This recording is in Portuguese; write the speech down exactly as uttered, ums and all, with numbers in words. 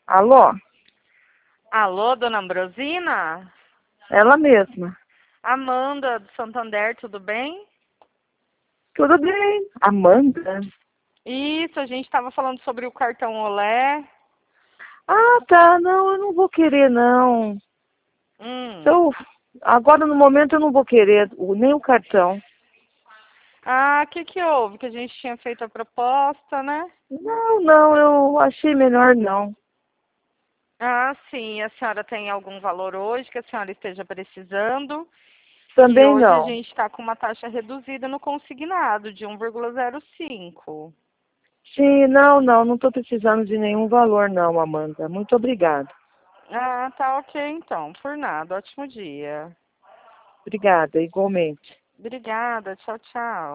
Alô? Alô, dona Ambrosina? Ela mesma. Amanda, do Santander, tudo bem? Tudo bem. Amanda? Isso, a gente estava falando sobre o cartão Olé. Ah, tá. Não, eu não vou querer, não. Hum. Eu, agora, no momento, eu não vou querer o- nem o cartão. Ah, o que que houve? Que a gente tinha feito a proposta, né? Não, não, eu achei melhor não. Ah, sim. A senhora tem algum valor hoje que a senhora esteja precisando? Que Também hoje a não. gente está com uma taxa reduzida no consignado, de um vírgula zero cinco. Sim, não, não, não estou precisando de nenhum valor, não, Amanda. Muito obrigada. Ah, tá ok então. Por nada. Ótimo dia. Obrigada, igualmente. Obrigada. Tchau, tchau.